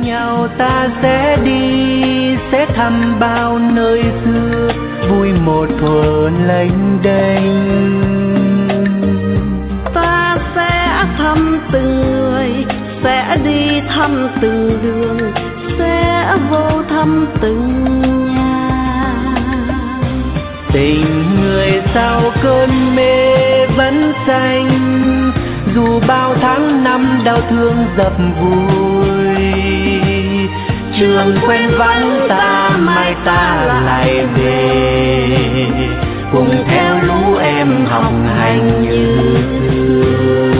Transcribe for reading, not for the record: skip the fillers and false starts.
nhau ta sẽ đi, sẽ thăm bao nơi xưa, vui một thuở lênh đênh. Ta sẽ thăm từng người, sẽ đi thăm từng đường, sẽ vô thăm từng nhà. Tình người sau cơn mê vẫn xanh, dù bao tháng năm đau thương dập vùi. Trường quen vắng ta, mai ta lại về, cùng theo lũ em học hành như xưa.